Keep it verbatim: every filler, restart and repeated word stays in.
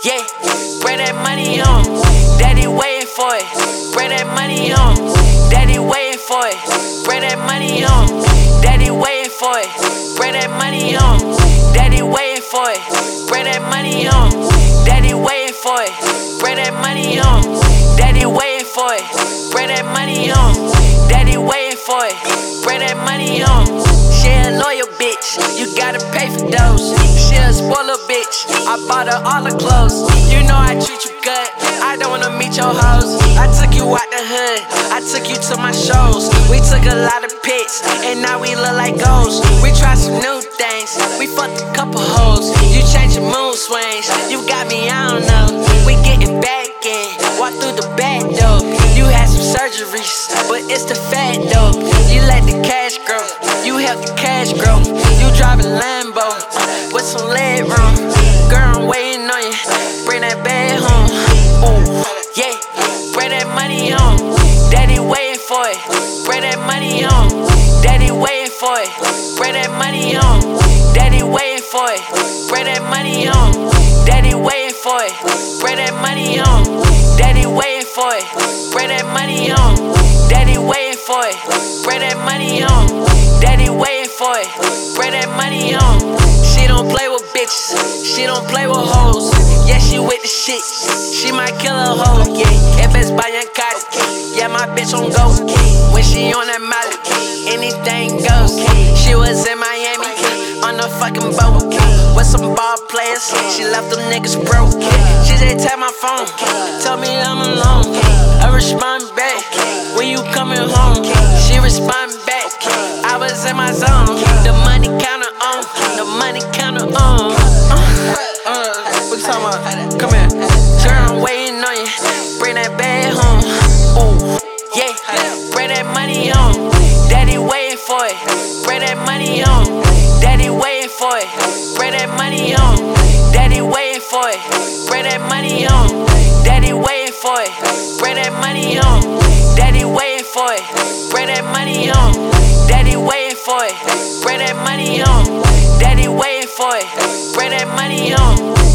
Yeah, bring that money on. Daddy waiting for it. Bring that money on. Daddy waiting for it. Bring that money on. Daddy waiting for it. Bring that money on. Daddy waiting for it. Bring that money on. Daddy waiting for it. Bring that money on. Daddy waiting for it. Bring that money on. Daddy waiting for it. Bring that money on. She a loyal bitch. You gotta pay for those. She a spoiler bitch. I bought her all the clothes. You know I treat you good. I don't wanna meet your hoes. I took you out the hood. I took you to my shows. We took a lot of pics, and now we look like ghosts. We tried some new things. We fucked a couple hoes. You changed your mood swings. You got me, I don't know. We getting back in. Walk through the back door. You had some surgeries, but it's the fat though. You let the cash grow. You help the cash grow. You drive a Lambo with some leg room. Girl, I'm waiting on you. Bring that bag home. Ooh, yeah. Bring that money on. Daddy waiting for it. Bring that money on. Daddy waiting for it. Bring that money on. Daddy waiting for it. Bring that money on. Daddy waiting for it. Bring that money on. Daddy waiting for it. Bring that money on. Daddy waiting for it. Bring that money on. Daddy waiting for it. Bring that money on. She don't play with bitches. She don't play with hoes. Yeah, she with the shit. She might kill a hoe. Yeah, if it's by Yankati. Yeah, my bitch on go. When she on that molly, anything goes. She was in Miami on a fucking boat with some ball players. She left them niggas broke. She just tapped my phone, told me I'm alone. I respond back, when you coming home? She respond back, I was in my zone. The money counter on, the money counter on. Uh, uh, what you talking about? Come here. Girl, I'm waiting on you. Bring that bag home. Ooh, yeah. Bring that money on. Daddy waiting for it. Bring that money on. Daddy waiting for it. Bring that money on. Daddy waiting for it. Bring that money on. Daddy waiting for it. Bring that money on. Daddy waiting for it. Bring that money on. Daddy waiting for it. Bring that money on. Daddy waiting for it. Bring that money on.